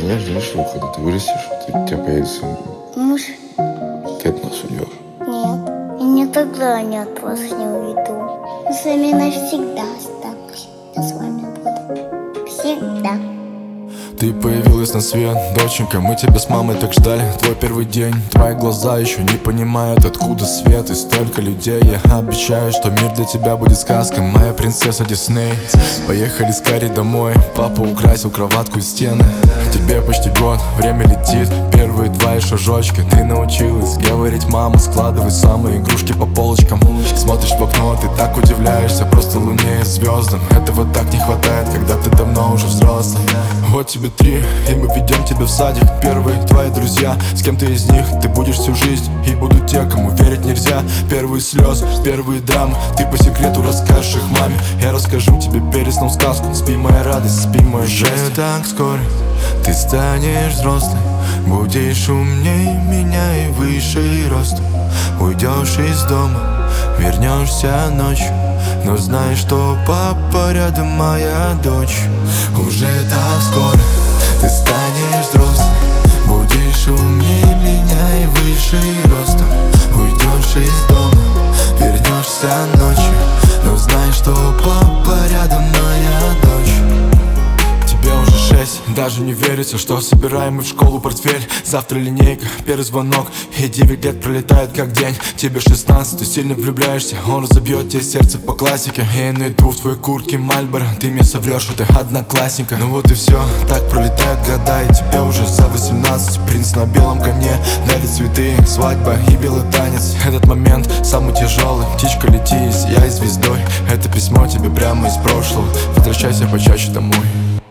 знаешь, что когда ты вырастешь, у тебя появится Муж? ты от нас уйдешь. Нет, я никогда не от вас не уйду. Я с вами навсегда останусь. Я с вами буду. Всегда. Ты появилась на свет, доченька, мы тебя с мамой так ждали. Твой первый день, твои глаза еще не понимают, откуда свет и столько людей. Я обещаю, что мир для тебя будет сказкой, моя принцесса Дисней. Поехали скорее домой, папа украсил кроватку и стены. Тебе почти год, время летит, первые твои шажочки. Ты научилась говорить, мама, складывай самые игрушки по полочкам. Смотришь в окно, ты так удивляешься, просто луне и звездам. Этого так не хватает, когда ты давно уже взрослый. Вот тебе 3, и мы ведем тебя в садик. Первые твои друзья, с кем-то из них ты будешь всю жизнь. И будут те, кому верить нельзя. Первые слезы, первые драмы, ты по секрету расскажешь их маме. Я расскажу тебе перед сном сказку. Спи, моя радость, спи, мое счастье. Так скоро ты станешь взрослой, будешь умней меня и выше ростом. Уйдешь из дома, вернешься ночью, но знай, что папа рядом, моя дочь. Уже так скоро ты станешь взрослым, будешь умнее меня и выше ростом. Уйдешь из дома, вернешься ночью, но знай, что папа рядом, моя дочь. Тебе уже 6, даже не верится, что собираем мы в школу портфель. Завтра линейка, первый звонок, и 9 лет пролетают как день. Тебе 16, ты сильно влюбляешься, он разобьет тебе сердце по классике. Я найду в твоей куртке Мальборо, ты мне соврешь, что ты одноклассника. Ну вот и все, так пролетают года, и тебе уже за 18. Принц на белом коне, дарит цветы, свадьба и белый танец. Этот момент самый тяжелый, птичка лети, я звездой. Это письмо тебе прямо из прошлого, возвращайся почаще домой.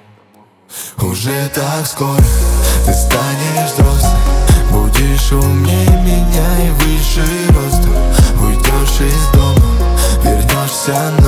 Уже так скоро ты станешь взрослым, будешь умнее меня и выше ростом. Уйдешь из дома, вернешься